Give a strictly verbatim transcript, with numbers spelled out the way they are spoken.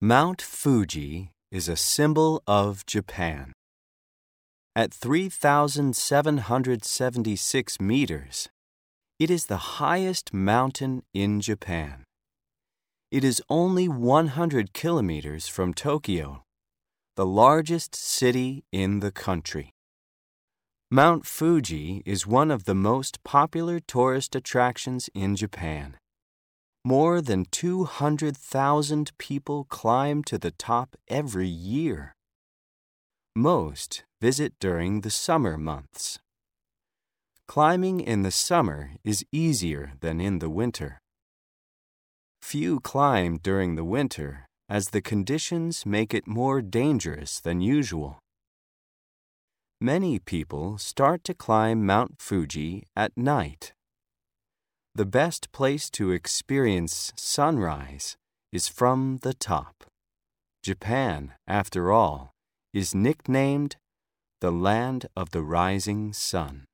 Mount Fuji is a symbol of Japan. At three thousand seven hundred seventy-six meters, it is the highest mountain in Japan. It is only one hundred kilometers from Tokyo, the largest city in the country. Mount Fuji is one of the most popular tourist attractions in Japan. More than two hundred thousand people climb to the top every year. Most visit during the summer months. Climbing in the summer is easier than in the winter. Few climb during the winter as the conditions make it more dangerous than usual. Many people start to climb Mount Fuji at night. The best place to experience sunrise is from the top. Japan, after all, is nicknamed the land of the rising sun.